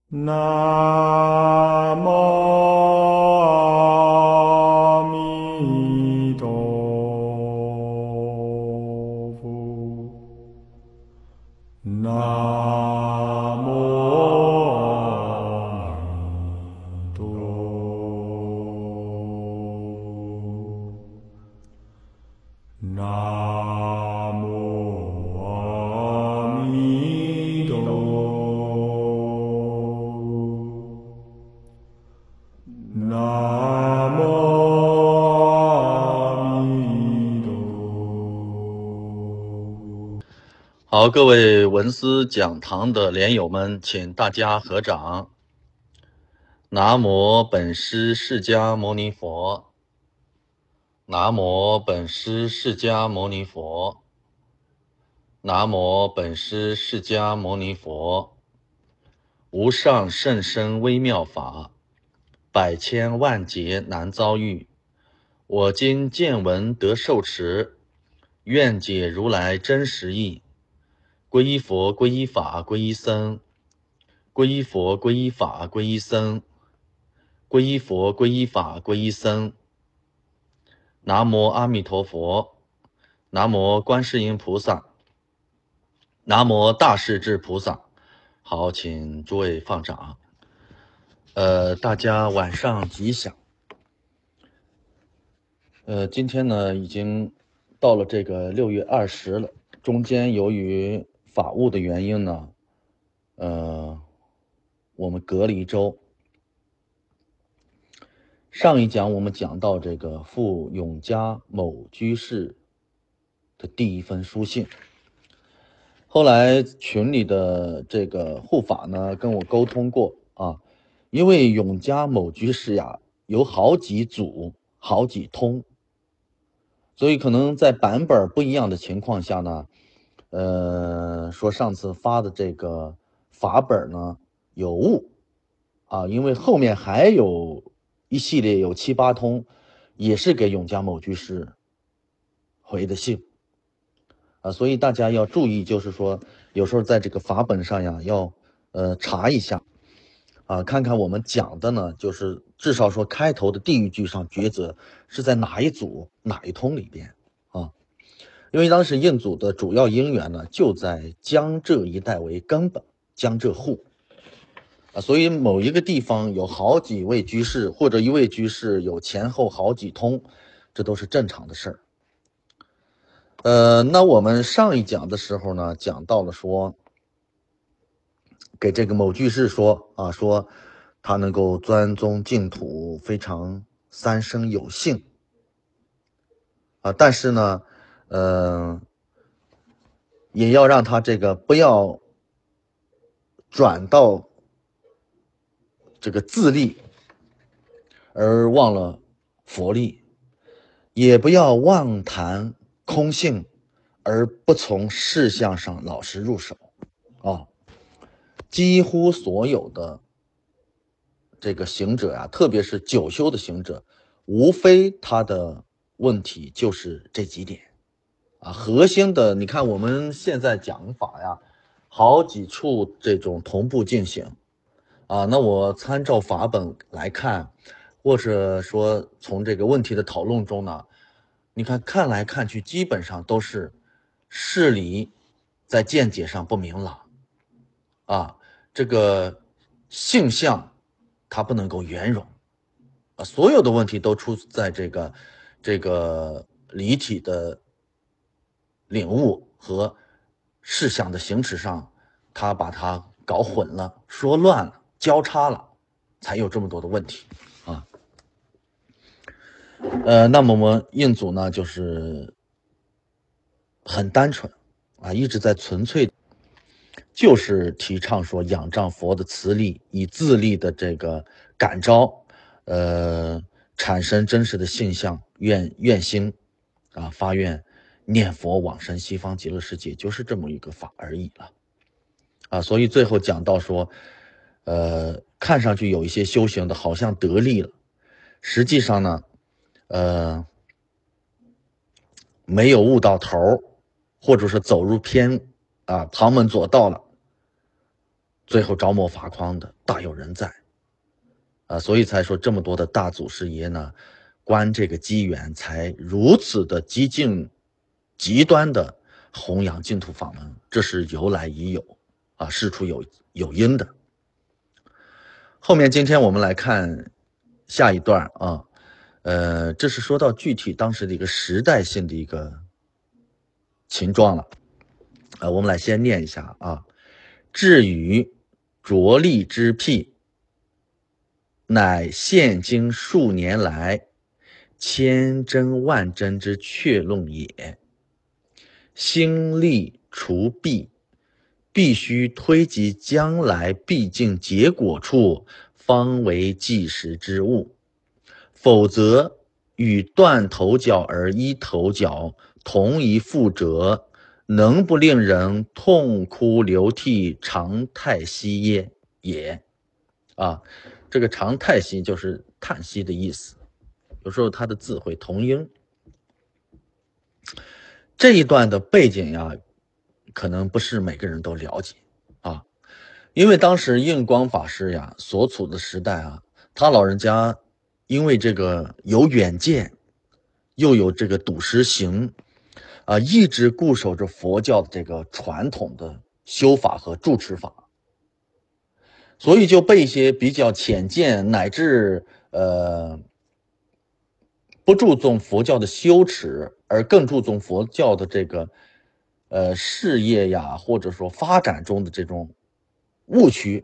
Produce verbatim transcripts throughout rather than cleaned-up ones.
南无阿弥陀佛。南无阿弥陀佛。南无阿弥陀佛。南无阿弥陀佛。 好，各位文思讲堂的莲友们，请大家合掌。南无本师释迦牟尼佛。南无本师释迦牟尼佛。南无本师释迦牟尼佛。无上甚深微妙法，百千万劫难遭遇。我今见闻得受持，愿解如来真实义。皈依佛，皈依法，皈依僧。皈依佛，皈依法，皈依僧。皈依佛，皈依法，皈依僧。南无阿弥陀佛。南无观世音菩萨。南无大势至菩萨。好，请诸位放掌。呃，大家晚上吉祥。呃，今天呢已经到了这个六月二十了，中间由于法务的原因呢，呃，我们隔了一周。上一讲我们讲到这个赴永嘉某居士的第一封书信，后来群里的这个护法呢跟我沟通过啊，因为永嘉某居士呀有好几组好几通，所以可能在版本不一样的情况下呢，呃，说上次发的这个法本呢有误啊，因为后面还有一系列有七八通，也是给永嘉某居士回的信啊，所以大家要注意，就是说有时候在这个法本上呀，要呃查一下啊，看看我们讲的呢，就是至少说开头的地狱句上抉择是在哪一组哪一通里边啊，因为当时印祖的主要因缘呢就在江浙一带为根本，江浙沪。啊，所以某一个地方有好几位居士，或者一位居士有前后好几通，这都是正常的事儿。呃，那我们上一讲的时候呢，讲到了说，给这个某居士说啊，说他能够钻宗净土，非常三生有幸啊，但是呢，呃，也要让他这个不要转到这个自利而忘了佛力，也不要妄谈空性而不从事项上老实入手啊。几乎所有的这个行者呀、啊，特别是久修的行者，无非他的问题就是这几点啊。核心的，你看我们现在讲法呀，好几处这种同步进行啊。那我参照法本来看，或者说从这个问题的讨论中呢，你看看来看去，基本上都是事理在见解上不明朗啊，这个性相它不能够圆融啊，所有的问题都出在这个这个理体的领悟和事项的行持上，他把它搞混了，说乱了，交叉了，才有这么多的问题啊。呃，那么我们印祖呢，就是很单纯啊，一直在纯粹，就是提倡说仰仗佛的慈力，以自力的这个感召，呃，产生真实的性相，愿愿心啊，发愿念佛往生西方极乐世界，就是这么一个法而已了啊。所以最后讲到说，呃，看上去有一些修行的好像得力了，实际上呢，呃，没有悟到头，或者是走入偏啊旁门左道了， 最后着魔法框的大有人在啊，所以才说这么多的大祖师爷呢，观这个机缘才如此的激进、极端的弘扬净土法门，这是由来已有啊，事出有有因的。后面今天我们来看下一段啊，呃，这是说到具体当时的一个时代性的一个情状了。呃，我们来先念一下啊。至于着力之辟，乃现今数年来千真万真之确论也。心力除弊，必须推及将来必竟结果处，方为即时之物。否则与断头脚而医头脚，同一覆辙，能不令人痛哭流涕，长叹息耶？也啊，这个长叹息就是叹息的意思，有时候它的字会同音。这一段的背景呀，可能不是每个人都了解啊，因为当时印光法师呀所处的时代啊，他老人家因为这个有远见，又有这个笃实行啊，一直固守着佛教的这个传统的修法和住持法，所以就被一些比较浅见乃至呃不注重佛教的修持，而更注重佛教的这个呃事业呀，或者说发展中的这种误区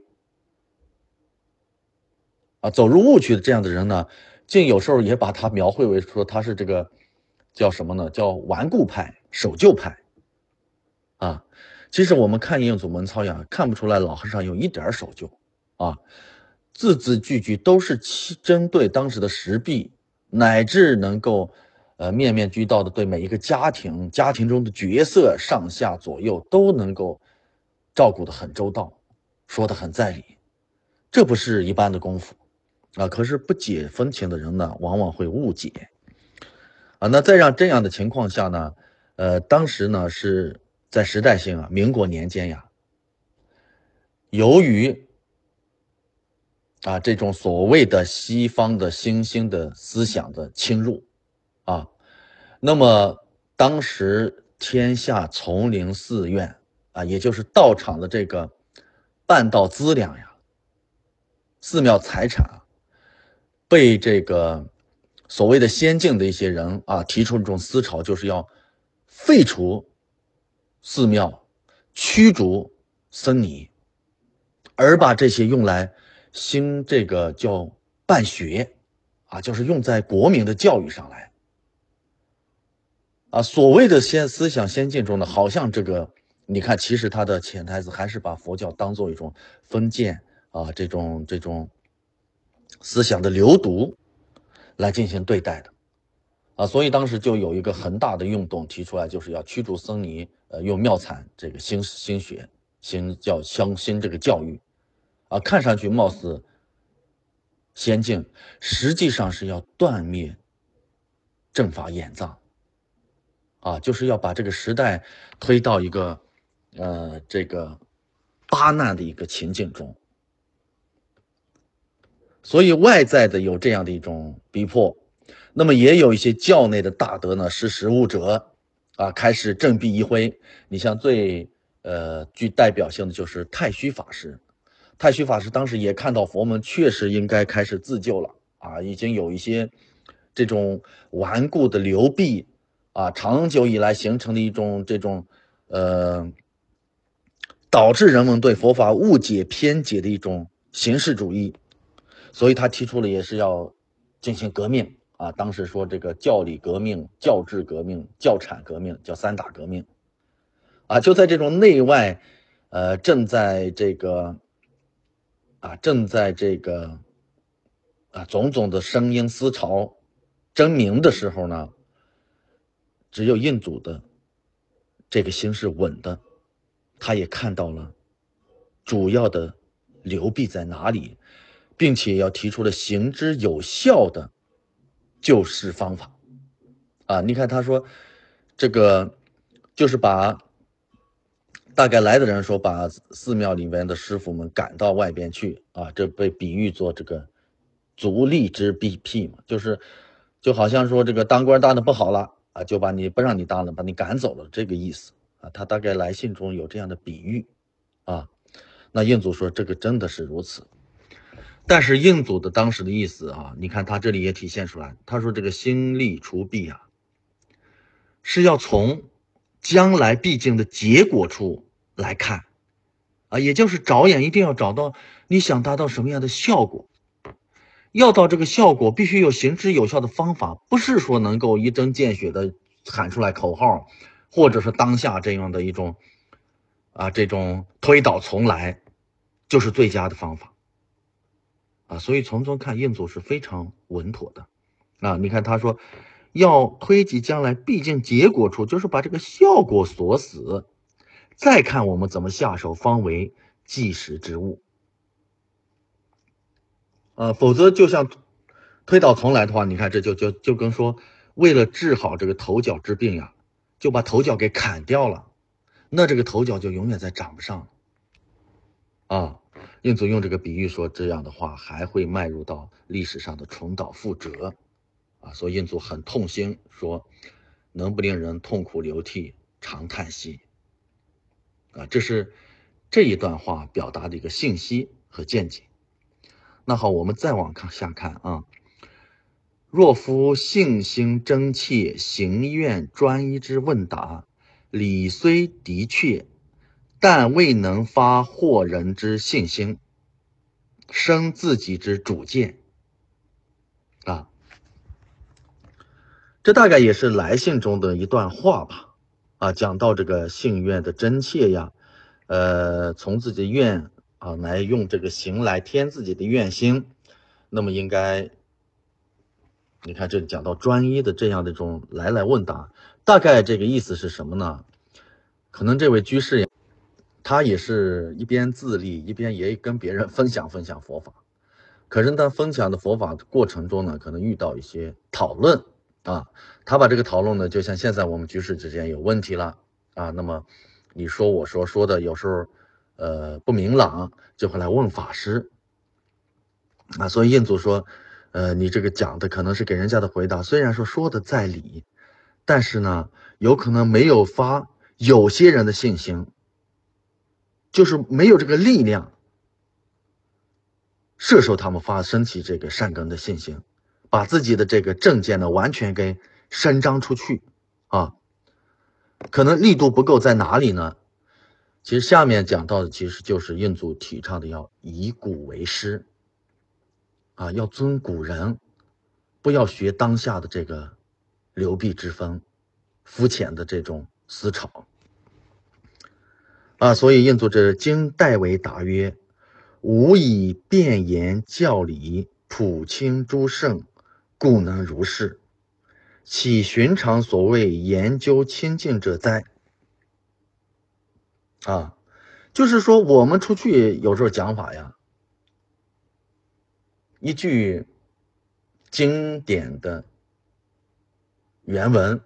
啊，走入误区的这样的人呢，竟有时候也把他描绘为说他是这个叫什么呢？叫顽固派、守旧派啊。其实我们看印祖门操呀，看不出来老和尚有一点守旧啊，字字句句都是针对当时的时弊，乃至能够呃面面俱到的对每一个家庭、家庭中的角色上下左右都能够照顾得很周到，说得很在理，这不是一般的功夫啊。可是不解风情的人呢，往往会误解啊。那在让这样的情况下呢，呃，当时呢是在时代性啊，民国年间呀，由于啊，这种所谓的西方的新兴的思想的侵入啊，那么当时天下丛林寺院啊，也就是道场的这个办道资粮呀，寺庙财产啊，被这个所谓的先进的一些人啊提出这种思潮，就是要废除寺庙，驱逐僧尼，而把这些用来兴这个叫办学啊，就是用在国民的教育上来啊。所谓的先思想先进中呢，好像这个你看，其实它的潜台词还是把佛教当做一种封建啊，这种这种思想的流毒来进行对待的啊。所以当时就有一个很大的运动提出来，就是要驱逐僧尼，呃，用妙禅这个新新学新教相新这个教育啊，看上去貌似先进，实际上是要断灭正法眼藏啊，就是要把这个时代推到一个呃这个八难的一个情境中。所以外在的有这样的一种逼迫，那么也有一些教内的大德呢，识时务者啊，开始振臂一挥。你像最呃具代表性的就是太虚法师，太虚法师当时也看到佛门确实应该开始自救了啊，已经有一些这种顽固的流弊啊，长久以来形成的一种这种呃，导致人们对佛法误解偏解的一种形式主义。所以他提出了也是要进行革命啊，当时说这个教理革命、教制革命、教产革命，叫三大革命啊。就在这种内外呃正在这个啊正在这个啊种种的声音思潮争鸣的时候呢，只有印祖的这个心是稳的，他也看到了主要的流弊在哪里，并且要提出了行之有效的救世方法啊！你看他说，这个就是把大概来的人说把寺庙里面的师傅们赶到外边去啊，这被比喻作这个足利之弊辟嘛，就是就好像说这个当官当的不好了啊，就把你不让你当了，把你赶走了这个意思啊。他大概来信中有这样的比喻啊。那印祖说这个真的是如此，但是印祖的当时的意思啊，你看他这里也体现出来，他说这个兴利除弊啊，是要从将来必经的结果处来看啊，也就是着眼一定要找到你想达到什么样的效果，要到这个效果必须有行之有效的方法，不是说能够一针见血的喊出来口号，或者是当下这样的一种啊这种推倒重来就是最佳的方法啊。所以从中看印祖是非常稳妥的啊。你看他说要推及将来毕竟结果处，就是把这个效果锁死，再看我们怎么下手方为济时之物。呃，否则就像推倒重来的话，你看这就就就跟说为了治好这个头角之病呀，就把头角给砍掉了，那这个头角就永远再长不上了啊。印祖用这个比喻说，这样的话还会迈入到历史上的重蹈覆辙啊，所以印祖很痛心，说能不令人痛苦流涕，长叹息啊。这是这一段话表达的一个信息和见解。那好，我们再往下看啊。若夫性心真切，行愿专一之问答，理虽的确，但未能发惑人之信心，生自己之主见啊。这大概也是来信中的一段话吧啊，讲到这个信愿的真切呀，呃，从自己的愿啊来用这个行来添自己的愿心，那么应该你看这里讲到专一的这样的一种来来问答，大概这个意思是什么呢？可能这位居士呀，他也是一边自立，一边也跟别人分享分享佛法。可是他分享的佛法过程中呢，可能遇到一些讨论啊，他把这个讨论呢，就像现在我们居士之间有问题了啊，那么你说我说说的有时候呃不明朗，就会来问法师啊。所以印祖说，呃，你这个讲的可能是给人家的回答，虽然说说的在理，但是呢，有可能没有发有些人的信心，就是没有这个力量摄受他们发升起这个善根的信心，把自己的这个正见呢完全给伸张出去啊，可能力度不够在哪里呢？其实下面讲到的其实就是印祖提倡的要以古为师啊，要尊古人，不要学当下的这个流弊之风、肤浅的这种思潮啊。所以印祖这经代为答曰：吾以辩言教理，普清诸圣，故能如是。岂寻常所谓研究清净者哉？啊，就是说我们出去有时候讲法呀，一句经典的原文，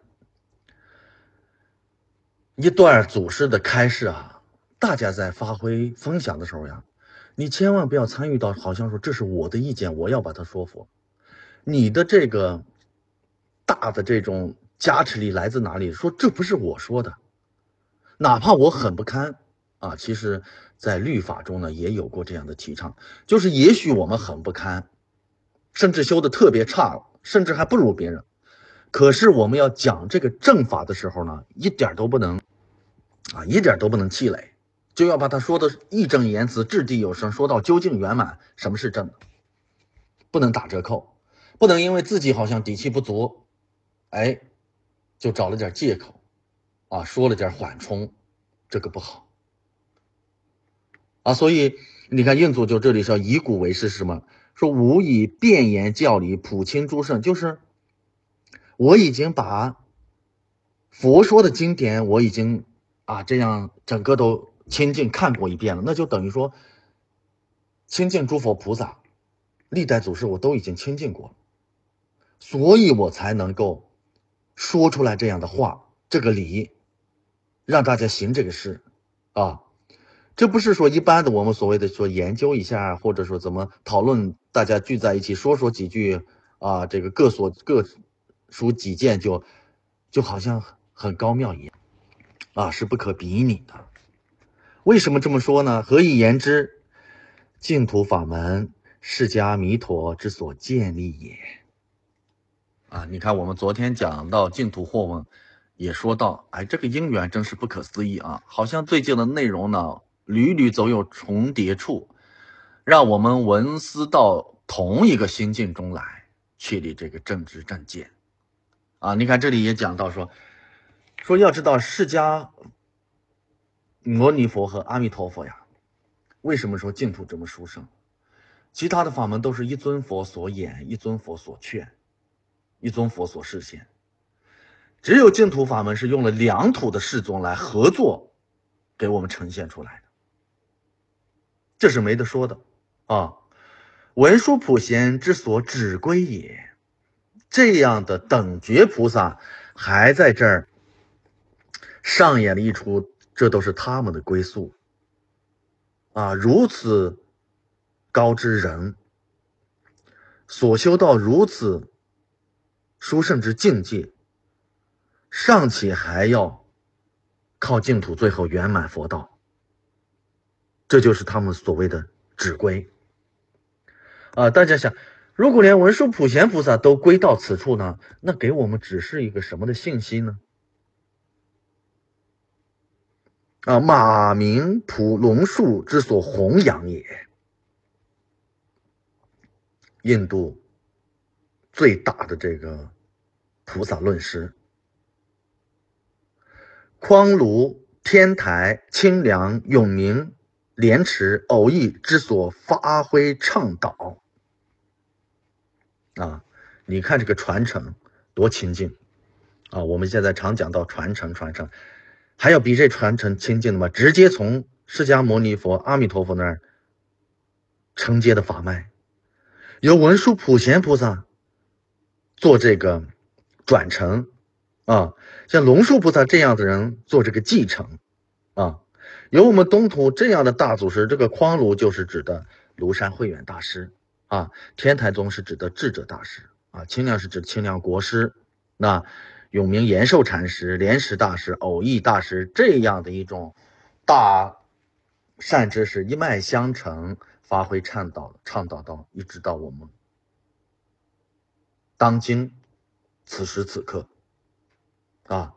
一段祖师的开示啊，大家在发挥分享的时候呀，你千万不要参与到好像说这是我的意见，我要把它说服。你的这个大的这种加持力来自哪里？说这不是我说的，哪怕我很不堪啊，其实在律法中呢也有过这样的提倡，就是也许我们很不堪，甚至修的特别差，甚至还不如别人，可是我们要讲这个正法的时候呢，一点都不能啊，一点都不能气馁，就要把它说的义正言辞、掷地有声，说到究竟圆满。什么是正的？不能打折扣，不能因为自己好像底气不足，哎，就找了点借口啊，说了点缓冲，这个不好啊。所以你看印祖就这里说以古为师是什么？说吾以辩言教理，普清诸圣，就是我已经把佛说的经典我已经啊这样整个都亲近看过一遍了，那就等于说亲近诸佛菩萨历代祖师我都已经亲近过了，所以我才能够说出来这样的话，这个理让大家行这个事啊。这不是说一般的我们所谓的说研究一下，或者说怎么讨论，大家聚在一起说说几句啊，这个各所各抒己见就就好像很高妙一样啊，是不可比拟的。为什么这么说呢？何以言之？净土法门，释迦弥陀之所建立也。啊，你看我们昨天讲到净土惑问，也说到，哎，这个因缘真是不可思议啊，好像最近的内容呢，屡屡总有重叠处，让我们闻思到同一个心境中来，确立这个正知正见。啊，你看这里也讲到说，说要知道释迦牟尼佛和阿弥陀佛呀，为什么说净土这么殊胜？其他的法门都是一尊佛所演，一尊佛所劝，一尊佛所示现，只有净土法门是用了两土的世宗来合作给我们呈现出来的，这是没得说的啊。文殊普贤之所指归也，这样的等觉菩萨还在这儿上演了一出，这都是他们的归宿啊。如此高之人，所修到如此殊胜之境界，尚且还要靠净土最后圆满佛道，这就是他们所谓的指归啊。大家想，如果连文殊普贤菩萨都归到此处呢，那给我们指示一个什么的信息呢？啊，马鸣普龙树之所弘扬也。印度最大的这个菩萨论师，匡庐、天台、清凉、永明、莲池、偶益之所发挥倡导啊，你看这个传承多亲近啊！我们现在常讲到传承，传承，还有比这传承亲近的吗？直接从释迦牟尼佛、阿弥陀佛那儿承接的法脉，由文殊普贤菩萨做这个转承啊，像龙树菩萨这样的人做这个继承啊，有我们东土这样的大祖师，这个匡庐就是指的庐山慧远大师啊，天台宗是指的智者大师啊，清凉是指清凉国师，那永明延寿禅师、莲池大师、偶益大师这样的一种大善知识一脉相承，发挥倡导倡导到一直到我们当今此时此刻啊。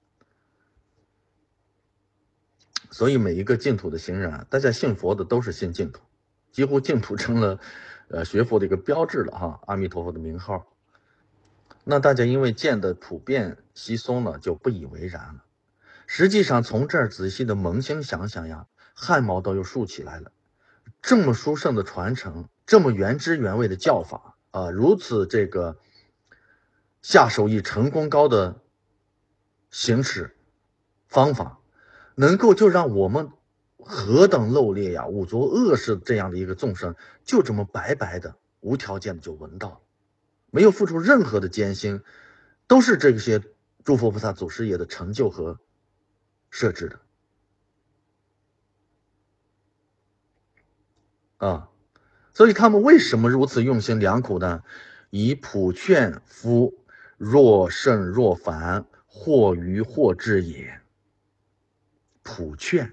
所以每一个净土的行人啊，大家信佛的都是信净土，几乎净土成了呃学佛的一个标志了哈，阿弥陀佛的名号。那大家因为见的普遍稀松呢，就不以为然了。实际上从这儿仔细的扪心想想呀，汗毛都又竖起来了。这么殊胜的传承，这么原汁原味的教法啊，如此这个下手艺成功高的行持方法，能够就让我们何等漏劣呀，五浊恶世这样的一个众生，就这么白白的无条件的就闻到了，没有付出任何的艰辛，都是这些诸佛菩萨祖师爷的成就和设置的啊。所以他们为什么如此用心良苦呢？以普劝夫若圣若凡，或愚或智也。普劝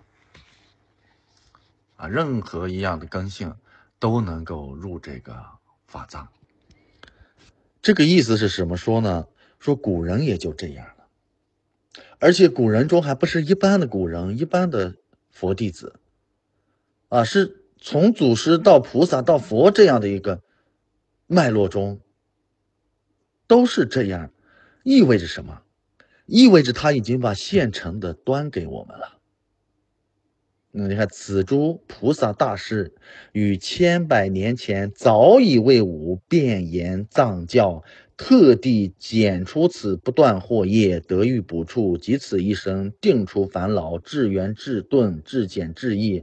啊，任何一样的根性都能够入这个法藏。这个意思是什么说呢？说古人也就这样了，而且古人中还不是一般的古人，一般的佛弟子啊，是从祖师到菩萨到佛这样的一个脉络中都是这样，意味着什么？意味着他已经把现成的端给我们了。嗯，你看此诸菩萨大士于千百年前早已为吾辩言藏教，特地拣出此不断惑业，得欲补处，即此一生定除烦恼，治缘治顿，治简治易，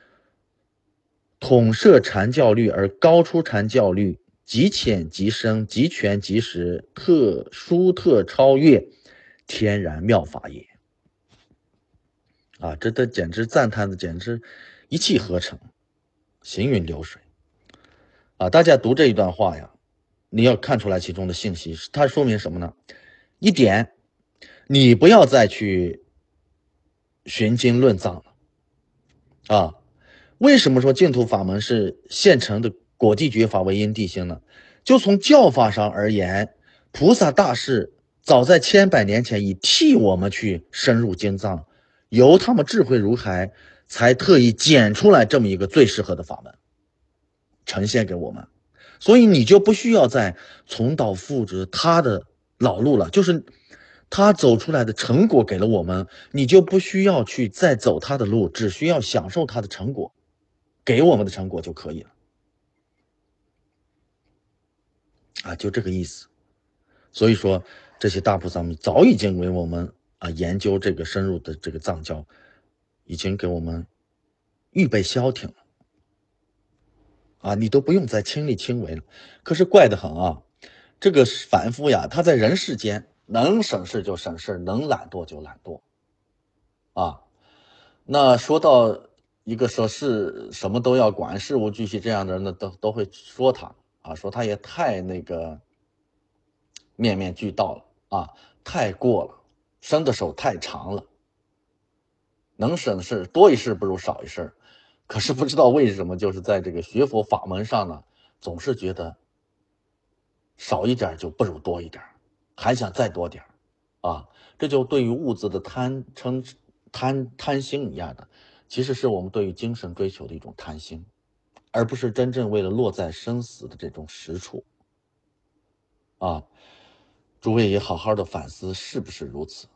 统摄禅教律而高出禅教律，极浅极深，极全极实，特殊特超越，天然妙法也。 啊，这这简直赞叹的简直一气呵成，行云流水啊！大家读这一段话呀，你要看出来其中的信息，它说明什么呢？一点，你不要再去寻经论藏了啊！为什么说净土法门是现成的果地觉法为因地心呢？就从教法上而言，菩萨大士早在千百年前已替我们去深入经藏，由他们智慧如海，才特意捡出来这么一个最适合的法门，呈现给我们。所以你就不需要再重蹈覆辙他的老路了，就是他走出来的成果给了我们，你就不需要去再走他的路，只需要享受他的成果，给我们的成果就可以了。啊，就这个意思。所以说，这些大菩萨们早已经为我们啊研究这个深入的这个藏教，已经给我们预备消停了。啊，你都不用再亲力亲为了。可是怪得很啊，这个凡夫呀，他在人世间能省事就省事，能懒惰就懒惰。啊，那说到一个说是什么都要管，事无巨细这样的人呢，都都会说他啊，说他也太那个面面俱到了啊，太过了，伸的手太长了，能省事多一事不如少一事。可是不知道为什么，就是在这个学佛法门上呢，总是觉得少一点就不如多一点，还想再多点啊！这就对于物质的贪嗔贪贪心一样的，其实是我们对于精神追求的一种贪心，而不是真正为了落在生死的这种实处啊！诸位也好好的反思，是不是如此？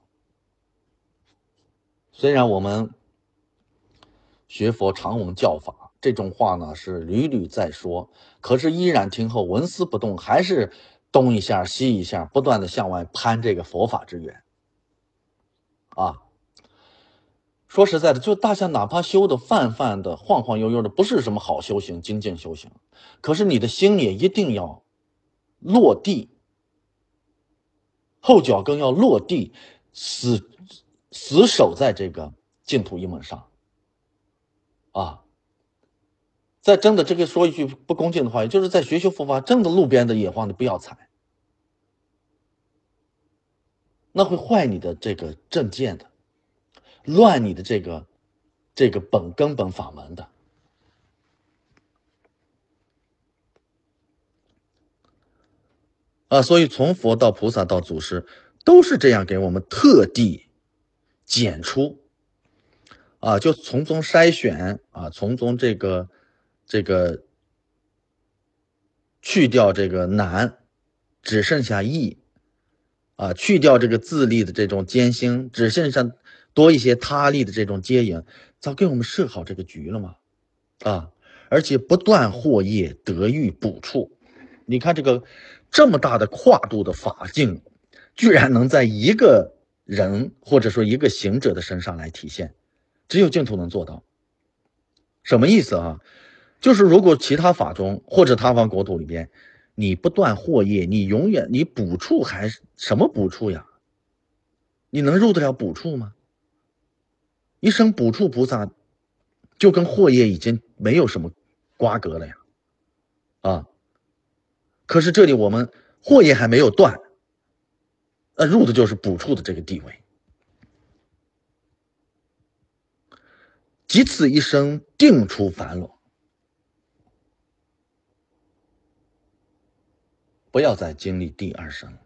虽然我们学佛常闻教法，这种话呢是屡屡在说，可是依然听后纹丝不动，还是东一下西一下，不断的向外攀这个佛法之源啊。说实在的，就大家哪怕修的泛泛的、晃晃悠悠的，不是什么好修行、精进修行，可是你的心也一定要落地，后脚跟要落地，死死守在这个净土一门上啊。在真的这个说一句不恭敬的话，也就是在学修佛法，真的路边的野花你不要采，那会坏你的这个正见的，乱你的这个这个本根本法门的。啊，所以从佛到菩萨到祖师，都是这样给我们特地拣出，啊，就从中筛选啊，从中这个这个去掉这个难，只剩下易，啊，去掉这个自利的这种艰辛，只剩下多一些他利的这种接引，早给我们设好这个局了嘛，啊，而且不断获业得遇补处。你看这个这么大的跨度的法境，居然能在一个人或者说一个行者的身上来体现，只有净土能做到。什么意思啊？就是如果其他法中或者他方国土里边，你不断获业，你永远你补处还是什么补处呀？你能入得了补处吗？一生补处菩萨就跟获业已经没有什么瓜葛了呀，啊！可是这里我们祸业还没有断，呃，入的就是补处的这个地位。即此一生定出凡裸，不要再经历第二生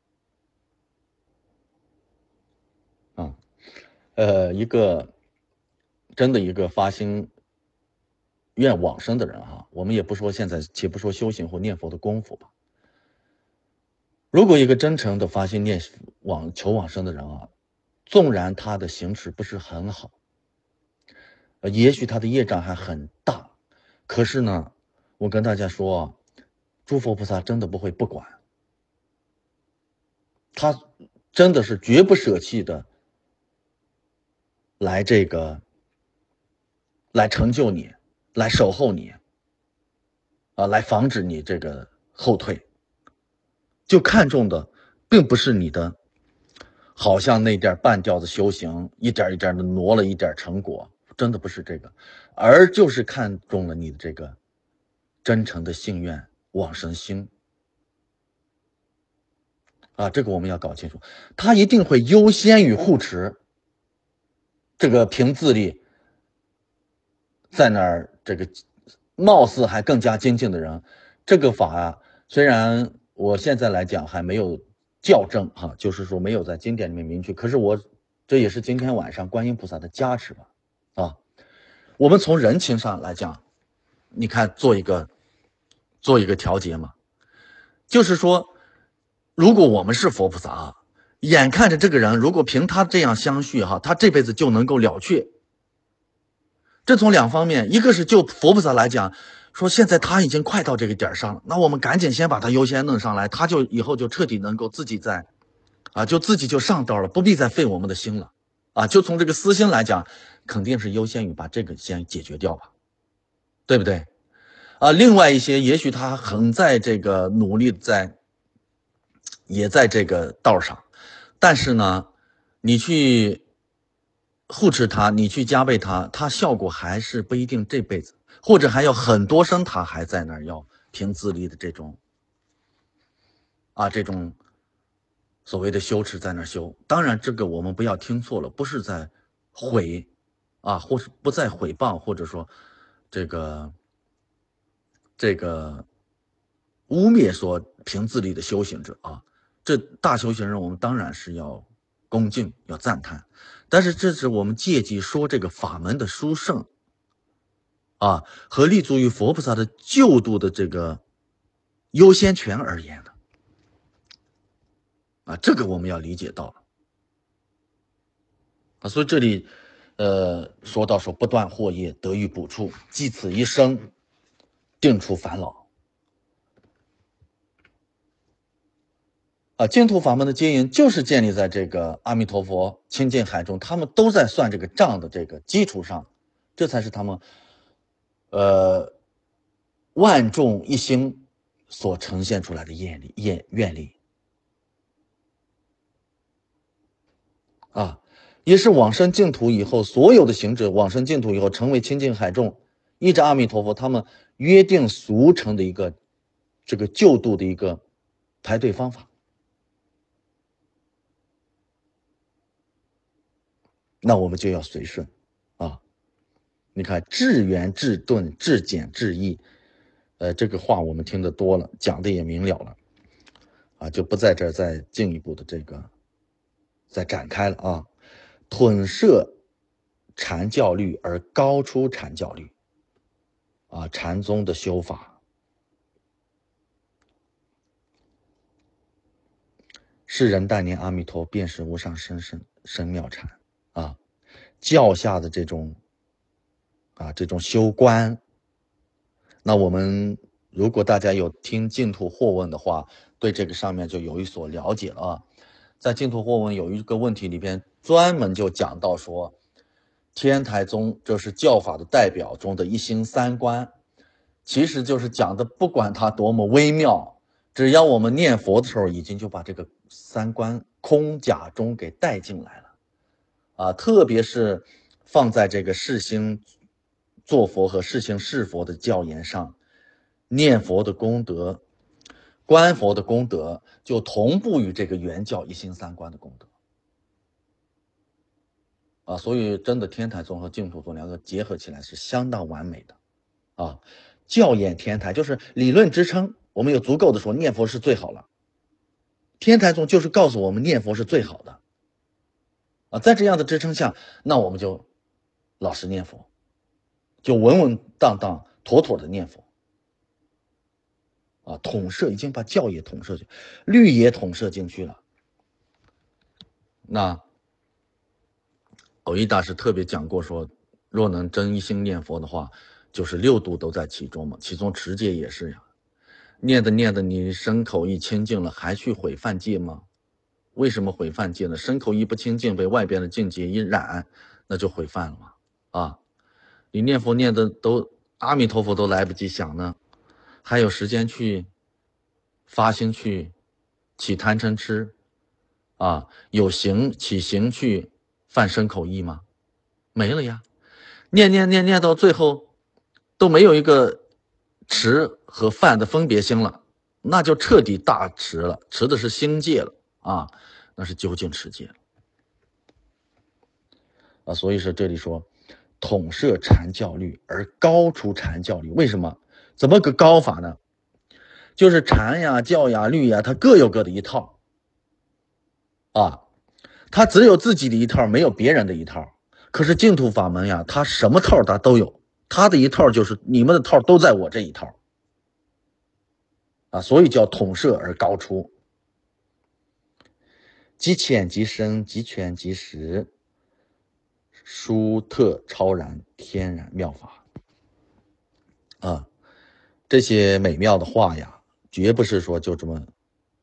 啊！呃，一个真的一个发心愿往生的人哈，我们也不说现在，且不说修行或念佛的功夫吧。如果一个真诚的发心念往求往生的人啊，纵然他的行持不是很好，呃，也许他的业障还很大，可是呢，我跟大家说，诸佛菩萨真的不会不管，他真的是绝不舍弃的来这个来成就你，来守候你啊，来防止你这个后退。就看重的并不是你的好像那点半吊子修行一点一点的挪了一点成果，真的不是这个，而就是看中了你的这个真诚的信愿往生心啊，这个我们要搞清楚，他一定会优先于护持这个凭自力在那儿这个貌似还更加精进的人。这个法啊，虽然我现在来讲还没有校正哈，就是说没有在经典里面明确，可是我这也是今天晚上观音菩萨的加持吧啊。我们从人情上来讲，你看做一个做一个调节嘛，就是说如果我们是佛菩萨啊，眼看着这个人如果凭他这样相续哈，他这辈子就能够了却。这从两方面，一个是就佛菩萨来讲，说现在他已经快到这个点上了，那我们赶紧先把他优先弄上来，他就以后就彻底能够自己在啊，就自己就上道了，不必再费我们的心了啊。就从这个私心来讲，肯定是优先于把这个先解决掉吧，对不对啊？另外一些也许他很在这个努力在也在这个道上，但是呢你去护持他，你去加倍他，他效果还是不一定这辈子，或者还有很多生他还在那儿要凭自力的这种啊这种所谓的修持在那儿修。当然这个我们不要听错了，不是在毁啊，或是不在毁谤，或者说这个这个污蔑说凭自力的修行者啊，这大修行人我们当然是要恭敬要赞叹，但是这是我们借机说这个法门的殊胜啊和立足于佛菩萨的救度的这个优先权而言的啊，这个我们要理解到了啊。所以这里呃说到说不断惑业得于补处，即此一生定除烦恼啊。净土法门的接引就是建立在这个阿弥陀佛清净海中，他们都在算这个账的这个基础上，这才是他们呃万众一心所呈现出来的愿力愿愿力啊，也是往生净土以后，所有的行者往生净土以后成为清净海众，依着阿弥陀佛他们约定俗成的一个这个救度的一个排队方法。那我们就要随顺啊！你看，至圆至顿至简至易，呃，这个话我们听得多了，讲的也明了了啊，就不在这儿再进一步的这个再展开了啊。吞摄禅教律而高出禅教律啊，禅宗的修法世人但念阿弥陀，便是无上甚深深妙禅啊。教下的这种啊这种修观，那我们如果大家有听净土惑问的话，对这个上面就有一所了解了啊。在净土惑问有一个问题里边专门就讲到说，天台宗这是教法的代表中的一心三观，其实就是讲的不管它多么微妙，只要我们念佛的时候已经就把这个三观空假中给带进来了啊，特别是放在这个世心做佛和世心是佛的教言上，念佛的功德观佛的功德就同步于这个原教一心三观的功德啊，所以真的天台宗和净土宗两个结合起来是相当完美的啊。教演天台就是理论支撑，我们有足够的说念佛是最好了，天台宗就是告诉我们念佛是最好的啊，在这样的支撑下，那我们就老实念佛，就稳稳当当妥妥的念佛啊，统摄已经把教也统摄进，律也统摄进去了。那藕益大师特别讲过说，若能真一心念佛的话，就是六度都在其中嘛，其中持戒也是呀。念的念的，你身口意清净了，还去毁犯戒吗？为什么毁犯戒呢？身口意不清净，被外边的境界一染，那就毁犯了嘛。啊，你念佛念的都阿弥陀佛都来不及想呢，还有时间去发心去起贪嗔痴啊，有形起形去犯身口意吗？没了呀。念念念念到最后都没有一个持和犯的分别心了，那就彻底大持了，持的是心界了啊，那是究竟持戒了啊。所以说这里说统摄禅教律而高出禅教律，为什么？怎么个高法呢？就是禅呀、教呀、律呀，它各有各的一套啊，它只有自己的一套，没有别人的一套。可是净土法门呀，它什么套它都有，它的一套就是你们的套都在我这一套啊，所以叫统摄而高出，即浅即深，即全即实，殊特超然，天然妙法啊。这些美妙的话呀，绝不是说就这么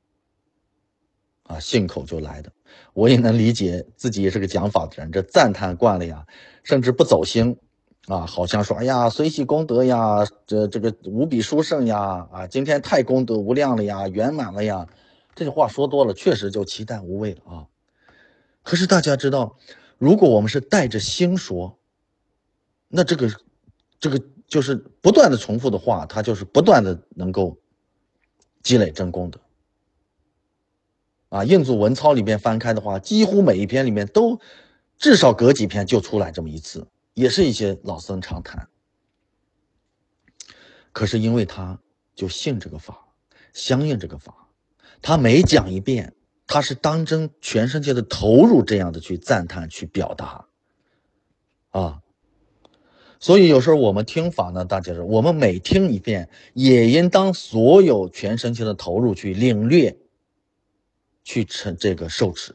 啊信口就来的。我也能理解自己也是个讲法的人，这赞叹惯了呀，甚至不走心啊，好像说哎呀随喜功德呀，这这个无比殊胜呀，啊今天太功德无量了呀，圆满了呀，这句话说多了确实就奇淡无味了啊。可是大家知道，如果我们是带着心说，那这个这个就是不断的重复的话，它就是不断的能够积累真功德啊。印祖文钞里面翻开的话，几乎每一篇里面都至少隔几篇就出来这么一次，也是一些老僧常谈。可是因为他就信这个法，相应这个法，他每讲一遍，他是当真全身心的投入这样的去赞叹去表达啊。所以有时候我们听法呢，大家说我们每听一遍，也应当所有全身心的投入去领略，去成这个受持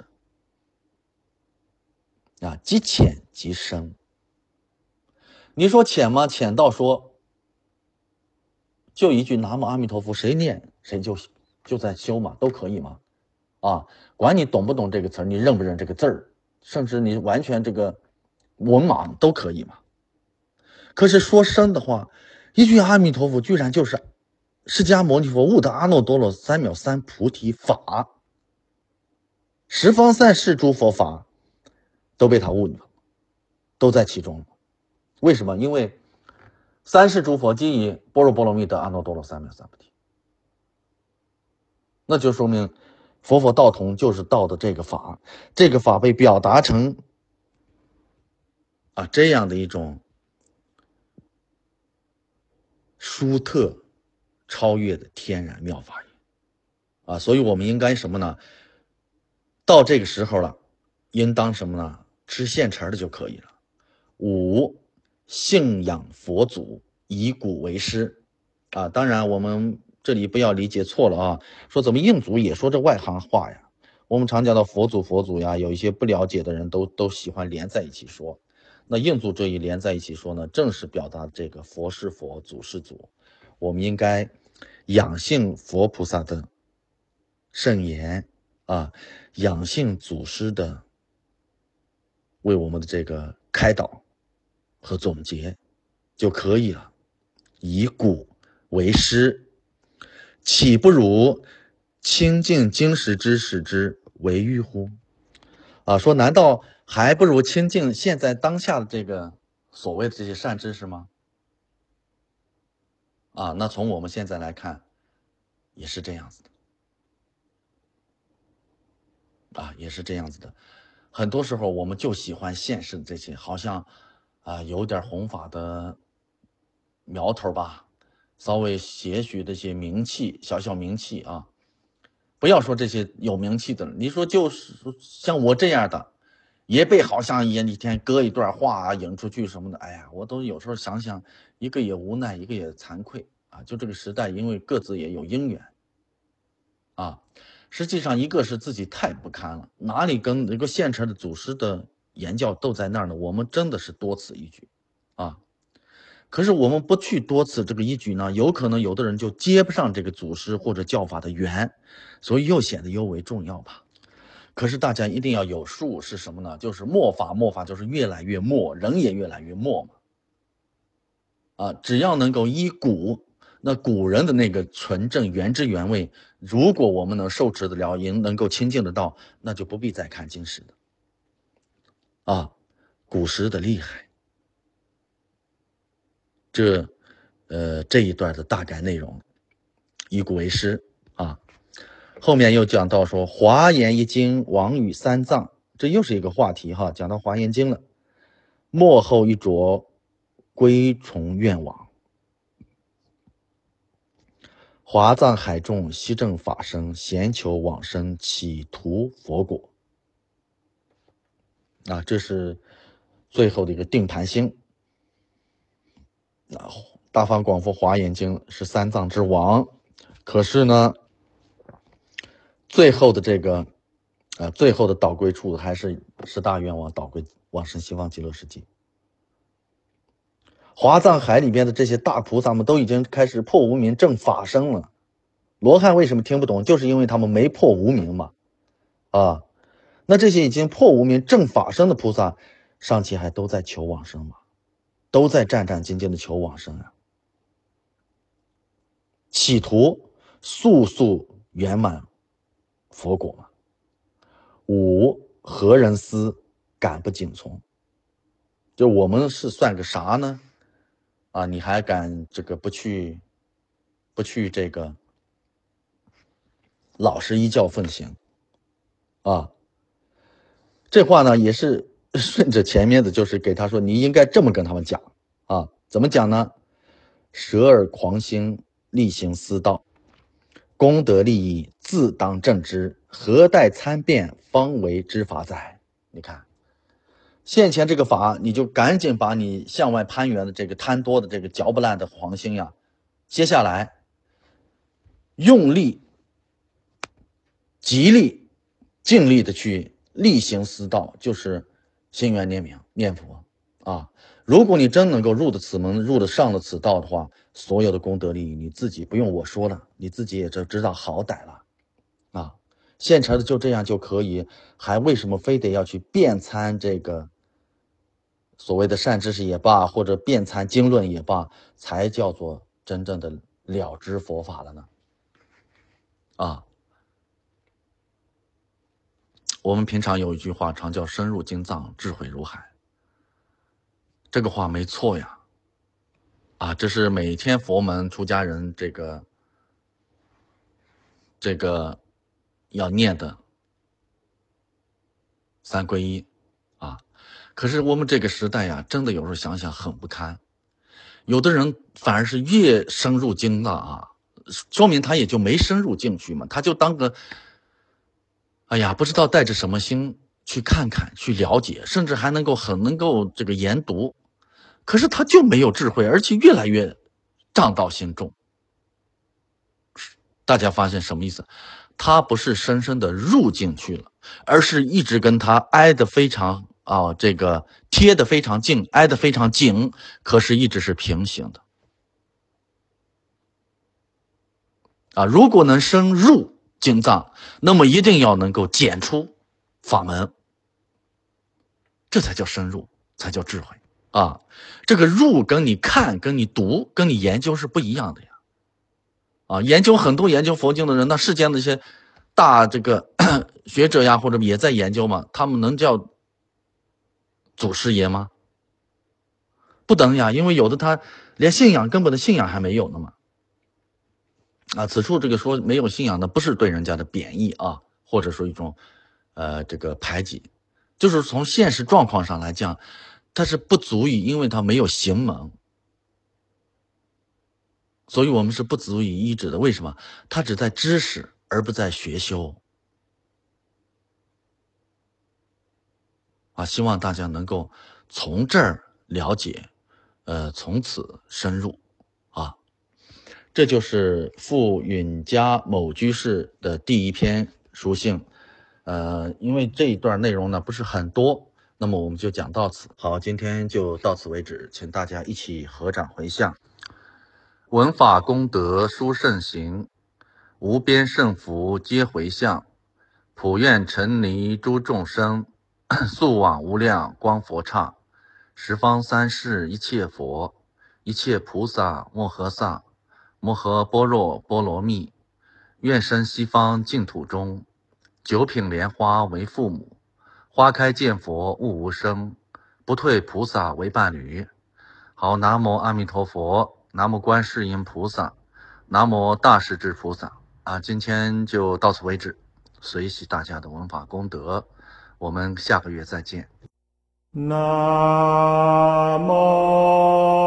啊，即浅即深。你说浅吗？浅到说，就一句南无阿弥陀佛，谁念谁就就在修嘛，都可以嘛。啊，管你懂不懂这个词儿，你认不认这个字儿，甚至你完全这个文盲都可以嘛。可是说深的话，一句阿弥陀佛居然就是释迦牟尼佛悟得阿耨多罗三藐三菩提法，十方三世诸佛法都被他悟了，都在其中了。为什么？因为三世诸佛皆以般若波罗蜜得阿耨多罗三藐三菩提，那就说明佛佛道同就是道的这个法，这个法被表达成啊这样的一种殊特超越的天然妙法啊，所以我们应该什么呢？到这个时候了，应当什么呢？吃现成的就可以了。五，信仰佛祖，以古为师啊。当然，我们这里不要理解错了啊，说怎么印祖也说这外行话呀？我们常讲到佛祖佛祖呀，有一些不了解的人都都喜欢连在一起说。那印祖这一连在一起说呢，正是表达这个佛是佛，祖是祖。我们应该仰信佛菩萨的圣言啊，仰信祖师的为我们的这个开导和总结就可以了。以古为师，岂不如亲近经史之使之为欲乎？啊，说难道还不如亲近现在当下的这个所谓的这些善知识吗？啊，那从我们现在来看，也是这样子的啊，也是这样子的。很多时候我们就喜欢现世的这些，好像啊有点弘法的苗头吧，稍微些许这些名气，小小名气啊。不要说这些有名气的了，你说就是像我这样的，也被好像也一天搁一段话啊引出去什么的，哎呀，我都有时候想想，一个也无奈，一个也惭愧啊。就这个时代，因为各自也有因缘啊。实际上，一个是自己太不堪了，哪里跟一个现成的祖师的言教都在那儿呢？我们真的是多此一举啊。可是我们不去多次这个一举呢，有可能有的人就接不上这个祖师或者教法的缘，所以又显得尤为重要吧。可是大家一定要有数，是什么呢？就是末法，末法就是越来越末，人也越来越末嘛。啊，只要能够依古， 那古人的那个纯正原汁原味，如果我们能受持得了，也能够亲近得到，那就不必再看经史的啊，古时的厉害。这呃这一段的大概内容，以古为师啊。后面又讲到说华严一经，王语三藏，这又是一个话题哈，讲到华严经了。末后一着归从愿往，华藏海众悉正法身，闲求往生，企图佛果。啊，这是最后的一个定盘星。啊，大方广佛华严经是三藏之王，可是呢，最后的这个，呃，最后的导归处还是十大愿望导归往生西方极乐世界。华藏海里边的这些大菩萨们都已经开始破无明证法身了。罗汉为什么听不懂？就是因为他们没破无明嘛。啊，那这些已经破无明证法身的菩萨，尚且还都在求往生嘛，都在战战兢兢的求往生啊，企图速速圆满佛果嘛。五何人思敢不谨从？就我们是算个啥呢？啊，你还敢这个不去，不去这个老实依教奉行啊？这话呢也是顺着前面的，就是给他说你应该这么跟他们讲啊。怎么讲呢？舍尔狂心，力行私道，功德利益自当正之，何待参辩，方为知法哉？你看现前这个法，你就赶紧把你向外攀援的这个贪多的这个嚼不烂的黄心呀，接下来用力极力尽力的去力行私道，就是心源念名念佛啊。如果你真能够入得此门，入得上了此道的话，所有的功德利益你自己不用我说了，你自己也就知道好歹了啊。现成的就这样就可以，还为什么非得要去辩参这个所谓的善知识也罢，或者辩参经论也罢，才叫做真正的了知佛法了呢？啊，我们平常有一句话常叫深入经藏，智慧如海，这个话没错呀。啊，这是每天佛门出家人这个这个要念的三皈依啊。可是我们这个时代呀，真的有时候想想很不堪。有的人反而是越深入经藏啊，说明他也就没深入进去嘛，他就当个，哎呀，不知道带着什么心去看看、去了解，甚至还能够很能够这个研读，可是他就没有智慧，而且越来越障道心重。大家发现什么意思？他不是深深的入进去了，而是一直跟他挨得非常啊，这个贴得非常近，挨得非常紧，可是一直是平行的啊。如果能深入经藏，那么一定要能够检出法门，这才叫深入，才叫智慧啊。这个入跟你看、跟你读、跟你研究是不一样的呀。啊，研究很多研究佛经的人，那世间那些大这个学者呀，或者也在研究嘛，他们能叫祖师爷吗？不等呀，因为有的他连信仰根本的信仰还没有呢嘛。啊，此处这个说没有信仰的，不是对人家的贬义啊，或者说一种呃这个排挤，就是从现实状况上来讲，他是不足以，因为他没有行门。所以我们是不足以医治的。为什么？他只在知识，而不在学修。啊，希望大家能够从这儿了解，呃，从此深入。啊，这就是傅允嘉某居士的第一篇书信。呃，因为这一段内容呢不是很多，那么我们就讲到此。好，今天就到此为止，请大家一起合掌回向。闻法功德殊胜行，无边胜福皆回向，普愿沉溺诸众生，速往无量光佛刹。十方三世一切佛，一切菩萨摩诃萨， 摩诃般若波罗蜜，愿生西方净土中，九品莲花为父母，花开见佛悟无生，不退菩萨为伴侣。好，南无阿弥陀佛，南无观世音菩萨，南无大势至菩萨。啊，今天就到此为止，随喜大家的闻法功德，我们下个月再见。 南无